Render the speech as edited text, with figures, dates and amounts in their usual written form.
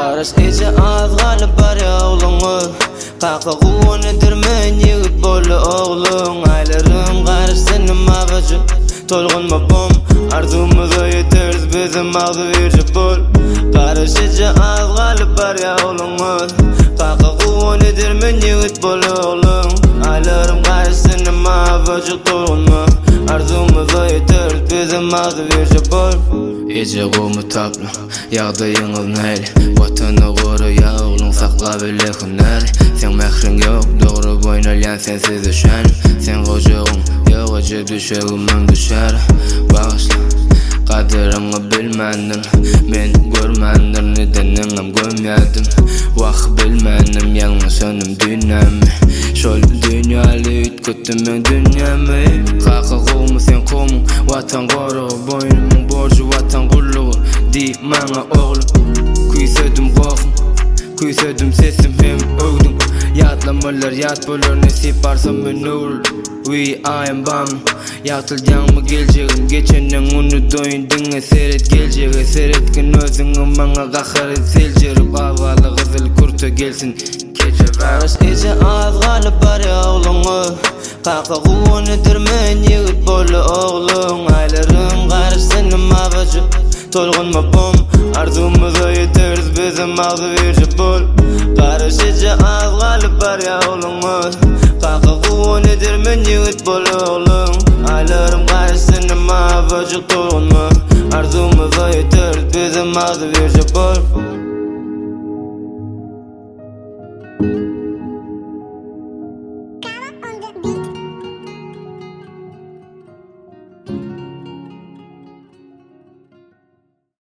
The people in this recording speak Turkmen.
Qaraş ece az galyp bar ýaglyňy Qaqa guwan edirmen ýigit bolu oğlum Aylarym qarşyny mağaja Tolgunma bom arzumuza yeteriz bizim ağzı verce bol Qaraş ece az galyp bar ýaglyňy Qaqa guwan edirmen ýigit bolu oğlum Aylarym qarşyny mağaja Tolgunma arzumuza yeteriz bizim ağzı verce bol Ece gomy taply, ýagdaýyňyz näli Watany goraýa oglum sakla bile hünäri Sen mehrin ýok, dogry boýnalýan sensiz düşän Sen gojagyň, ýogaja düşegimem düşär Bagyşla, kaderimi bilmendim Men görmendir nedeniňem gömýärdim Wagt bilmendim, ýalňy sönüm dünýämi Şol dünýäli ütkötdim men dünýämi Qaqa gomy sen komum, watan goragy boýnumyň borjy watan gullugy Di maňa oglum, küýsedim gowum Küýsedim sesim hem ögdüm Ýatlamalar ýat bolar nesip barsam men öwrül We I am bam Ýatylýanmy geljegim geçenden uny doýundyň seret geljegi seretgin özüňi maňa gaharet seljerip awaly gyzyl kurta gelsin keje Qaraş ece az galyp bar ýaglyňy Qaqa guwan edirmen ýigit bolu oğlum Aylarym qarşyny mağaja Tolgunma bom arzumuza yeteriz bizim ağzı verce bol Qaraş ece az galyp bar ýaglyňy Qaqa guwan edirmen ýigit bolu oğlum Aylarym qarşyny mağaja Tolgunma arzumuza yeteriz bizim ağzı verce bol